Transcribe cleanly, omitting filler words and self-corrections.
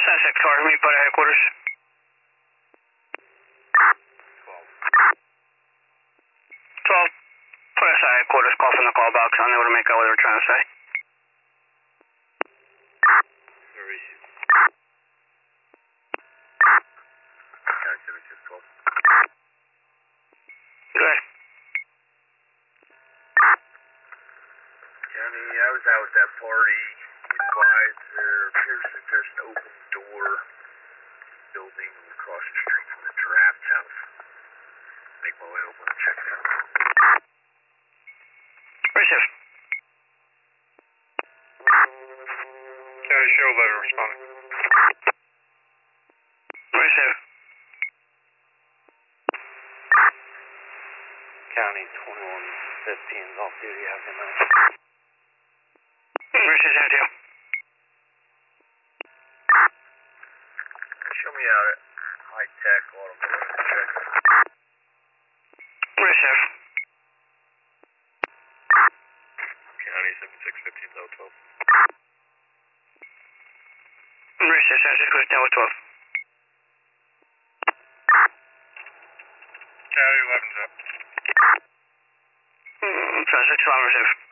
Sunset car, meet by headquarters. 12. Put us at headquarters, call from the call box. Unable to make out what they were trying to say. Go ahead. County, I was out at that party. Advised there appears that there's an open door building across the street from the draft house. Make my way over and check it out. Receive. County show letter responding. Receive. County 2115 off duty, have a good night. Receive, send it to you. Show me out at High Tech Automotive. Check. Receive. County 7615 Delta 12. Receive, 7615 Delta 12. County 11's up. Sunset 12, receive.